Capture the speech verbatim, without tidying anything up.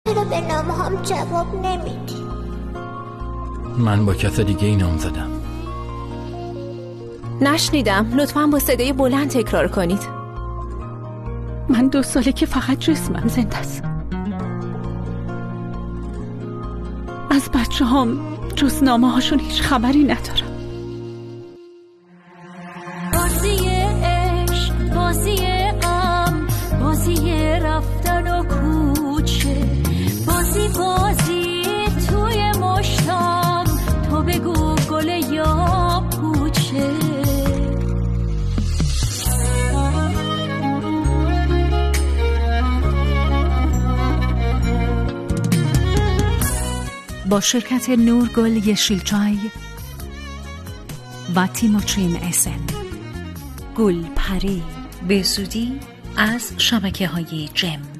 چرا به نام هم جواب نمیدی؟ من با کس دیگه ای نام زدم. نشنیدم، لطفاً با صدای بلند تکرار کنید. من دو ساله که فقط جسمم زنده است. از بچه هم جز نامه هاشون هیچ خبری ندارم. بازی عشق، بازی غم، بازی رفتن و کوچه، بازی بازی توی مشتام، تو بگو گل یا پوچه. با شرکت نورگل یشیلچای و تیموچین اسن. گل پری به زودی از شبکه‌های جم.